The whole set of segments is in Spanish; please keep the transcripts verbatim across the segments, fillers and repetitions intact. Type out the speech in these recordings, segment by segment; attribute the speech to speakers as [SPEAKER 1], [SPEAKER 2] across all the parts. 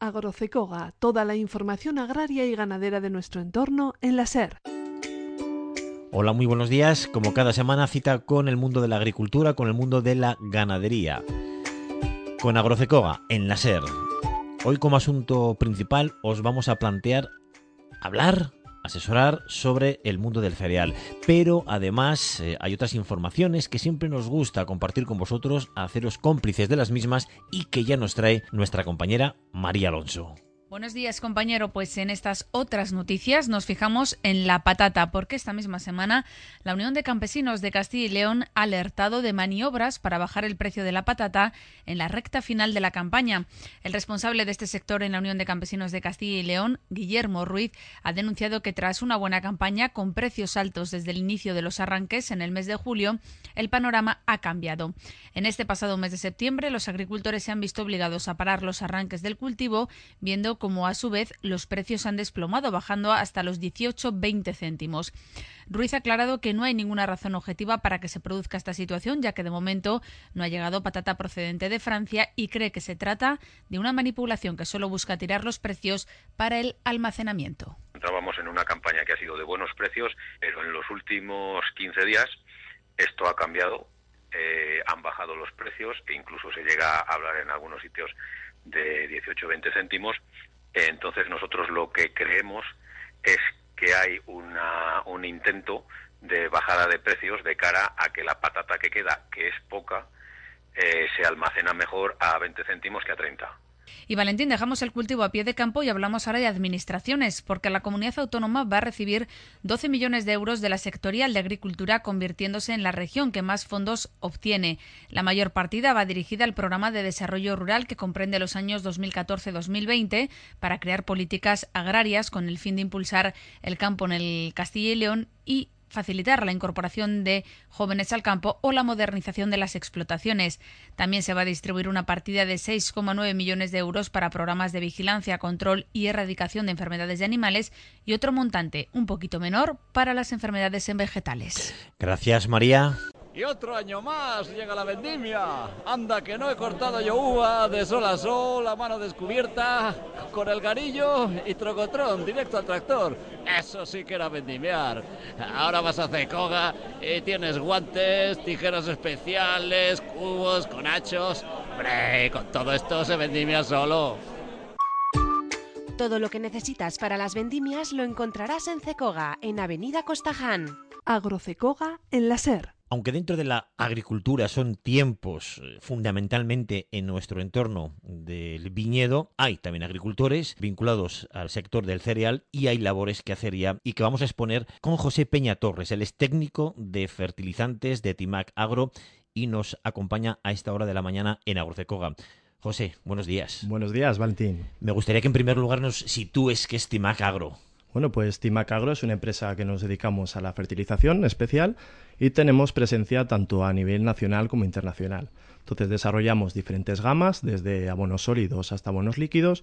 [SPEAKER 1] Agrocecoga, toda la información agraria y ganadera de nuestro entorno en la SER.
[SPEAKER 2] Hola, muy buenos días. Como cada semana, cita con el mundo de la agricultura, con el mundo de la ganadería. Con Agrocecoga en la SER. Hoy como asunto principal os vamos a plantear hablar, asesorar sobre el mundo del cereal. Pero además eh, hay otras informaciones que siempre nos gusta compartir con vosotros, haceros cómplices de las mismas y que ya nos trae nuestra compañera María Alonso.
[SPEAKER 3] Buenos días, compañero. Pues en estas otras noticias nos fijamos en la patata, porque esta misma semana la Unión de Campesinos de Castilla y León ha alertado de maniobras para bajar el precio de la patata en la recta final de la campaña. El responsable de este sector en la Unión de Campesinos de Castilla y León, Guillermo Ruiz, ha denunciado que tras una buena campaña con precios altos desde el inicio de los arranques en el mes de julio, el panorama ha cambiado. En este pasado mes de septiembre, los agricultores se han visto obligados a parar los arranques del cultivo, viendo como a su vez los precios han desplomado, bajando hasta los dieciocho a veinte céntimos. Ruiz ha aclarado que no hay ninguna razón objetiva para que se produzca esta situación, ya que de momento no ha llegado patata procedente de Francia y cree que se trata de una manipulación que solo busca tirar los precios para el almacenamiento.
[SPEAKER 4] Entrábamos en una campaña que ha sido de buenos precios, pero en los últimos quince días esto ha cambiado, eh, han bajado los precios e incluso se llega a hablar en algunos sitios de dieciocho a veinte céntimos. Entonces nosotros lo que creemos es que hay una, un intento de bajada de precios de cara a que la patata que queda, que es poca, eh, se almacena mejor a veinte céntimos que a treinta.
[SPEAKER 3] Y Valentín, dejamos el cultivo a pie de campo y hablamos ahora de administraciones, porque la comunidad autónoma va a recibir doce millones de euros de la sectorial de agricultura, convirtiéndose en la región que más fondos obtiene. La mayor partida va dirigida al programa de desarrollo rural que comprende los años dos mil catorce a dos mil veinte para crear políticas agrarias con el fin de impulsar el campo en el Castilla y León y facilitar la incorporación de jóvenes al campo o la modernización de las explotaciones. También se va a distribuir una partida de seis coma nueve millones de euros para programas de vigilancia, control y erradicación de enfermedades de animales y otro montante un poquito menor para las enfermedades en vegetales.
[SPEAKER 2] Gracias, María.
[SPEAKER 5] Y otro año más llega la vendimia. Anda que no he cortado yo uva de sol a sol, a mano descubierta, con el garillo y trocotrón, directo al tractor. Eso sí que era vendimiar. Ahora vas a Cecoga y tienes guantes, tijeras especiales, cubos, conachos. Hombre, con todo esto se vendimia solo.
[SPEAKER 6] Todo lo que necesitas para las vendimias lo encontrarás en Cecoga, en Avenida Costaján.
[SPEAKER 1] Agrocecoga en la SER.
[SPEAKER 2] Aunque dentro de la agricultura son tiempos eh, fundamentalmente en nuestro entorno del viñedo, hay también agricultores vinculados al sector del cereal y hay labores que hacer ya y que vamos a exponer con José Peña Torres. Él es técnico de fertilizantes de Timac Agro y nos acompaña a esta hora de la mañana en Agrocecoga. José, buenos días.
[SPEAKER 7] Buenos días, Valentín.
[SPEAKER 2] Me gustaría que en primer lugar nos sitúes qué es Timac Agro.
[SPEAKER 7] Bueno, pues Timac Agro es una empresa que nos dedicamos a la fertilización especial y tenemos presencia tanto a nivel nacional como internacional. Entonces desarrollamos diferentes gamas, desde abonos sólidos hasta abonos líquidos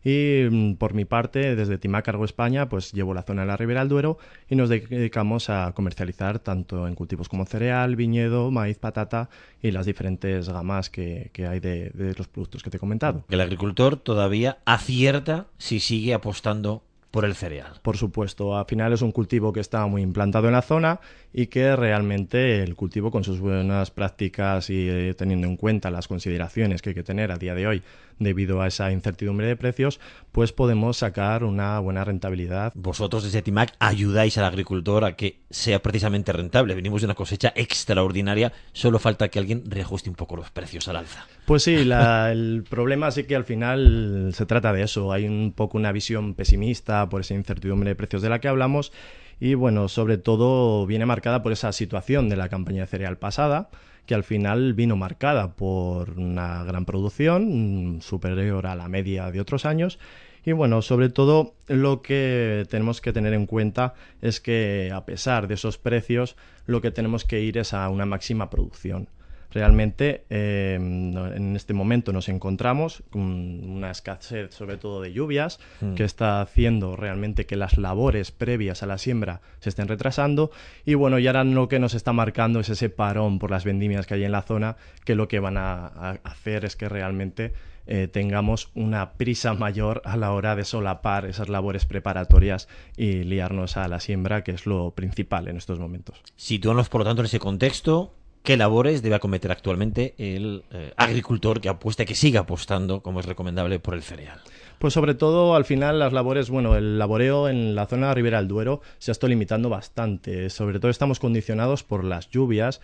[SPEAKER 7] y por mi parte, desde Timac Agro España, pues llevo la zona de la Ribera del Duero y nos dedicamos a comercializar tanto en cultivos como cereal, viñedo, maíz, patata y las diferentes gamas que, que hay de, de los productos que te he comentado.
[SPEAKER 2] El agricultor todavía acierta si sigue apostando por el cereal.
[SPEAKER 7] Por supuesto, al final es un cultivo que está muy implantado en la zona y que realmente el cultivo con sus buenas prácticas y eh, teniendo en cuenta las consideraciones que hay que tener a día de hoy debido a esa incertidumbre de precios, pues podemos sacar una buena rentabilidad.
[SPEAKER 2] Vosotros desde Timac ayudáis al agricultor a que sea precisamente rentable. Venimos de una cosecha extraordinaria, solo falta que alguien reajuste un poco los precios al alza.
[SPEAKER 7] Pues sí, la, el problema sí que al final se trata de eso. Hay un poco una visión pesimista por esa incertidumbre de precios de la que hablamos y bueno, sobre todo viene marcada por esa situación de la campaña de cereal pasada, que al final vino marcada por una gran producción superior a la media de otros años. Y bueno, sobre todo lo que tenemos que tener en cuenta es que a pesar de esos precios, lo que tenemos que ir es a una máxima producción. Realmente eh, en este momento nos encontramos con una escasez sobre todo de lluvias mm. que está haciendo realmente que las labores previas a la siembra se estén retrasando y bueno, y ahora lo que nos está marcando es ese parón por las vendimias que hay en la zona, que lo que van a, a hacer es que realmente eh, tengamos una prisa mayor a la hora de solapar esas labores preparatorias y liarnos a la siembra, que es lo principal en estos momentos.
[SPEAKER 2] Situándonos, por lo tanto, en ese contexto, ¿qué labores debe acometer actualmente el eh, agricultor que apuesta, que siga apostando, como es recomendable, por el cereal?
[SPEAKER 7] Pues sobre todo, al final, las labores, bueno, el laboreo en la zona de Ribera del Duero se ha estado limitando bastante. Sobre todo estamos condicionados por las lluvias,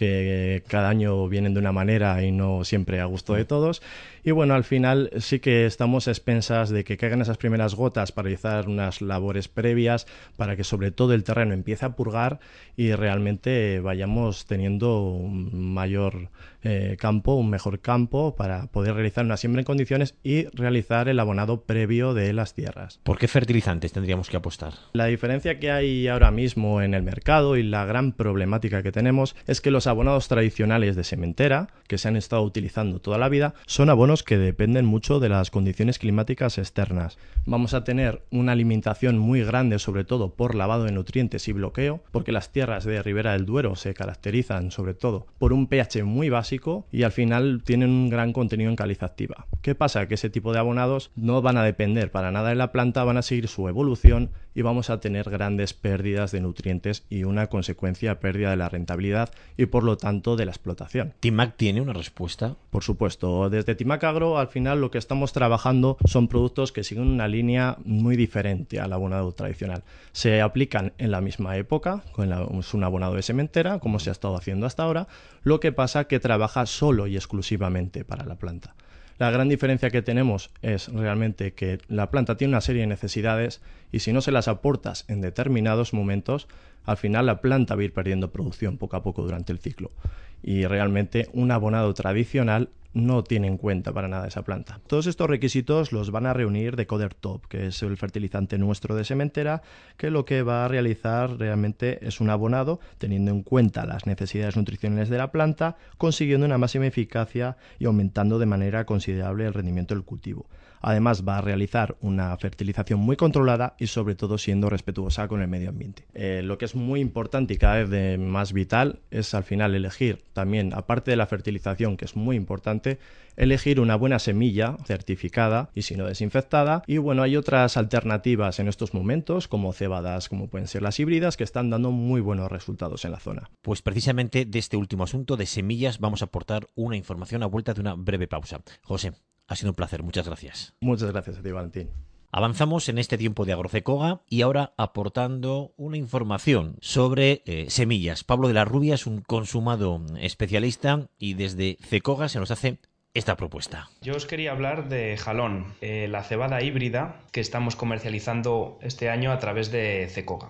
[SPEAKER 7] que cada año vienen de una manera y no siempre a gusto de todos. Y bueno, al final sí que estamos a expensas de que caigan esas primeras gotas para realizar unas labores previas, para que sobre todo el terreno empiece a purgar y realmente vayamos teniendo un mayor eh, campo, un mejor campo, para poder realizar una siembra en condiciones y realizar el abonado previo de las tierras.
[SPEAKER 2] ¿Por qué fertilizantes tendríamos que apostar?
[SPEAKER 7] La diferencia que hay ahora mismo en el mercado y la gran problemática que tenemos es que los abonados tradicionales de sementera, que se han estado utilizando toda la vida, son abonos que dependen mucho de las condiciones climáticas externas. Vamos a tener una limitación muy grande, sobre todo por lavado de nutrientes y bloqueo, porque las tierras de Ribera del Duero se caracterizan sobre todo por un pH muy básico y al final tienen un gran contenido en caliza activa. ¿Qué pasa? Que ese tipo de abonados no van a depender para nada de la planta, van a seguir su evolución y vamos a tener grandes pérdidas de nutrientes y una consecuencia pérdida de la rentabilidad y por lo tanto de la explotación.
[SPEAKER 2] ¿Timac tiene una respuesta?
[SPEAKER 7] Por supuesto, desde Timac Agro al final lo que estamos trabajando son productos que siguen una línea muy diferente al abonado tradicional. Se aplican en la misma época, con la, es un abonado de sementera, como se ha estado haciendo hasta ahora, lo que pasa que trabaja solo y exclusivamente para la planta. La gran diferencia que tenemos es realmente que la planta tiene una serie de necesidades y si no se las aportas en determinados momentos, al final la planta va a ir perdiendo producción poco a poco durante el ciclo. Y realmente un abonado tradicional no tiene en cuenta para nada esa planta. Todos estos requisitos los van a reunir Decoder Top, que es el fertilizante nuestro de sementera, que lo que va a realizar realmente es un abonado teniendo en cuenta las necesidades nutricionales de la planta, consiguiendo una máxima eficacia y aumentando de manera considerable el rendimiento del cultivo. Además va a realizar una fertilización muy controlada y sobre todo siendo respetuosa con el medio ambiente. Eh, lo que es muy importante y cada vez de más vital es al final elegir también, aparte de la fertilización que es muy importante, elegir una buena semilla certificada y si no desinfectada. Y bueno, hay otras alternativas en estos momentos como cebadas, como pueden ser las híbridas, que están dando muy buenos resultados en la zona.
[SPEAKER 2] Pues precisamente de este último asunto de semillas vamos a aportar una información a vuelta de una breve pausa. José, ha sido un placer, muchas gracias.
[SPEAKER 7] Muchas gracias a ti, Valentín.
[SPEAKER 2] Avanzamos en este tiempo de AgroCecoga y ahora aportando una información sobre eh, semillas. Pablo de la Rubia es un consumado especialista y desde Cecoga se nos hace esta propuesta.
[SPEAKER 8] Yo os quería hablar de Jalón, eh, la cebada híbrida que estamos comercializando este año a través de Cecoga.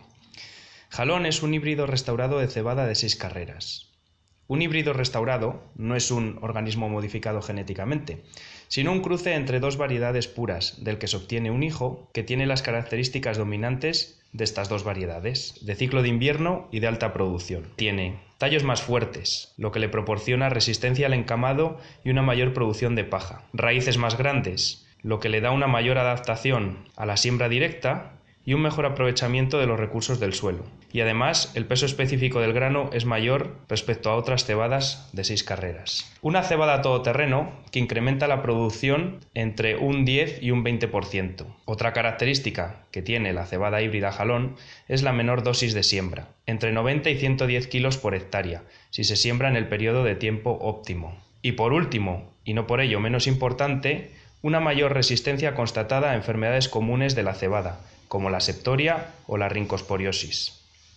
[SPEAKER 8] Jalón es un híbrido restaurado de cebada de seis carreras. Un híbrido restaurado no es un organismo modificado genéticamente, sino un cruce entre dos variedades puras, del que se obtiene un hijo que tiene las características dominantes de estas dos variedades, de ciclo de invierno y de alta producción. Tiene tallos más fuertes, lo que le proporciona resistencia al encamado y una mayor producción de paja. Raíces más grandes, lo que le da una mayor adaptación a la siembra directa y un mejor aprovechamiento de los recursos del suelo. Y además, el peso específico del grano es mayor respecto a otras cebadas de seis carreras. Una cebada todoterreno que incrementa la producción entre un diez y un veinte por ciento. Otra característica que tiene la cebada híbrida Jalón es la menor dosis de siembra, entre noventa y ciento diez kilos por hectárea, si se siembra en el periodo de tiempo óptimo. Y por último, y no por ello menos importante, una mayor resistencia constatada a enfermedades comunes de la cebada, como la septoria o la rincosporiosis.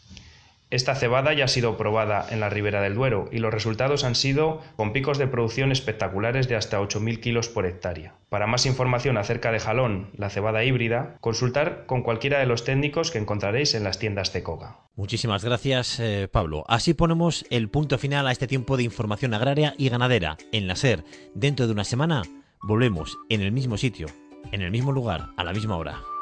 [SPEAKER 8] Esta cebada ya ha sido probada en la Ribera del Duero y los resultados han sido con picos de producción espectaculares de hasta ocho mil kilos por hectárea. Para más información acerca de Jalón, la cebada híbrida, consultar con cualquiera de los técnicos que encontraréis en las tiendas Cecoga.
[SPEAKER 2] Muchísimas gracias, eh, Pablo. Así ponemos el punto final a este tiempo de información agraria y ganadera en la SER. Dentro de una semana volvemos en el mismo sitio, en el mismo lugar, a la misma hora.